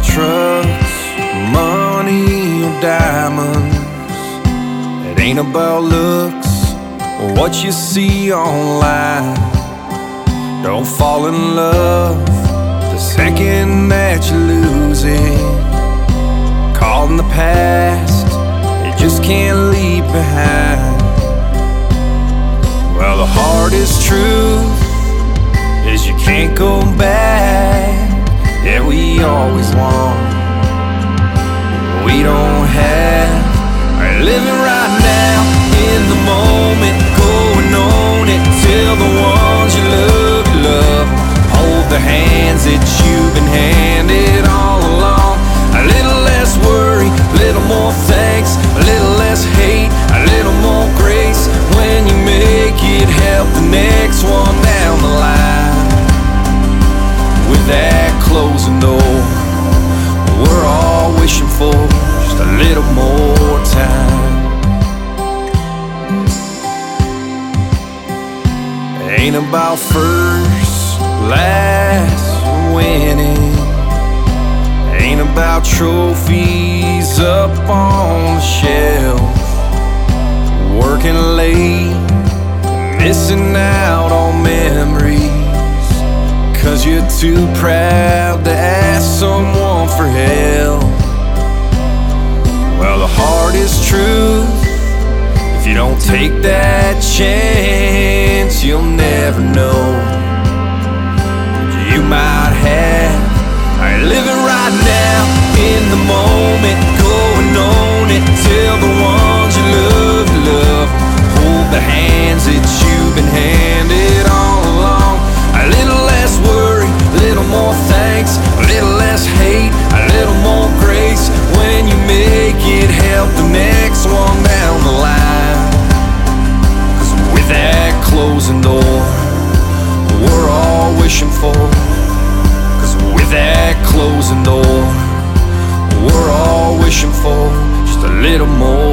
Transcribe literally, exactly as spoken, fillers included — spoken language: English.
trucks, money, or diamonds. It ain't about looks or what you see online. Don't fall in love the second that you lose it. Caught in the past, you just can't leave behind. Well, the hardest truth is you can't go back. Yeah, we always want what we don't have. Right, living right now in the moment, go and own it. Tell the ones you love, you love them. Hold the hands that you've been handed all along. A little less worry, a little more thanks, a little less hate, a little more grace. When you make it, help the next one down the line. With that closing door, we're all wishing for just a little more time. It ain't about first, last, winning. It ain't about trophies up on the shelf. Working late, missing out on memories, 'cause you're too proud to ask someone for help. Well, the hardest truth, if you don't take that chance, you'll never know. You might have. Alright, living right now in the moment, go and own it. Tell the ones you love, you love. Hold the hands that you've been handed all along. A little less worry, a little more thanks, a little less hate, a little more grace. When you make it, help the next one down the line. 'Cause with that closing door, we're all wishing for. 'Cause with that closing door, we're all wishing for just a little more